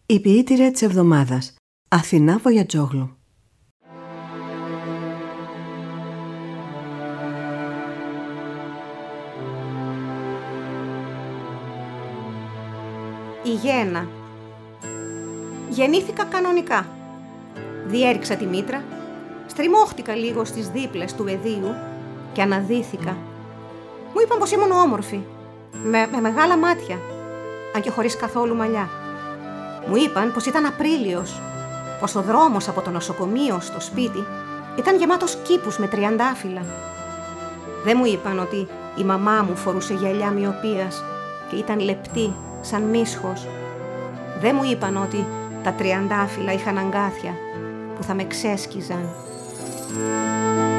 Η ποιήτρια της εβδομάδας, Αθηνά Βοιατζόγλου. Η γέννα. Γεννήθηκα κανονικά. Διέριξα τη μήτρα, στριμώχτηκα λίγο στις δίπλες του εδίου και αναδύθηκα. Μου είπαν πως ήμουν όμορφη, με μεγάλα μάτια, αν και χωρίς καθόλου μαλλιά. Μου είπαν πως ήταν Απρίλιος, πως ο δρόμος από το νοσοκομείο στο σπίτι ήταν γεμάτος κήπους με τριαντάφυλλα. Δεν μου είπαν ότι η μαμά μου φορούσε γυαλιά μοιοπίας και ήταν λεπτή σαν μίσχος. Δεν μου είπαν ότι τα τριαντάφυλλα είχαν αγκάθια που θα με ξέσκιζαν.